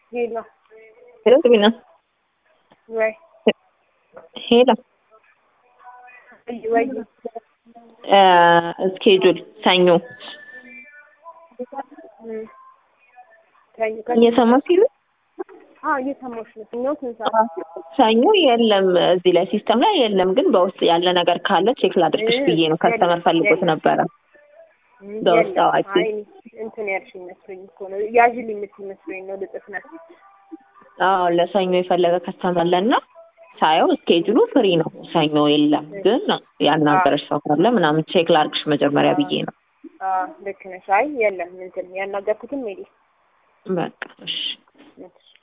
Hela. Hello, Sabina. Right. Hela. Right. ስኬጁል ሰኞ እየሰማሽ ነው? እየሰማሁሽ ነው። ስንት ሰዓት? ሰኞ የለም እዚህ ላይ ሲስተም ላይ የለም፣ ግን በውስጥ ያለ ነገር ካለ ቼክ ላድርግሽ ብዬ ነው። ከስተመር ፈልጎት ነበረ በውስጥ አዋቂ። አይ እንትን ያልሽኝ መስሎኝ እኮ ነው። ያዥልኝ የምትይ መስሎኝ ነው። ልጥፍ ነው። አዎ ለሰኞ የፈለገ ከስተመር አለና ሳየው ስኬጁሉ ፍሪ ነው። ሰኞ የለም፣ ግን ያናገረሽ ሰው ካለ ምናምን ቼክ ላድርግሽ መጀመሪያ ብዬ ነው። ልክ ነሽ። አይ የለም እንትን ያናገርኩትም ሜዲ በቃ እሺ።